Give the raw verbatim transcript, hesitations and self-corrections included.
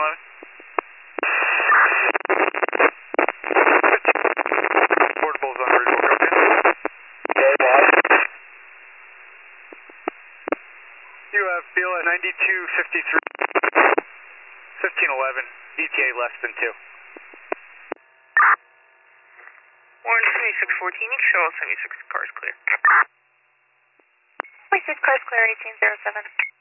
eleven. Portables on visual, copy. You have fuel at ninety-two fifty-three, fifteen eleven, E T A less than two. Orange seventy-six fourteen, you can show all seventy-six cars clear. seventy-six cars clear, eighteen zero seven.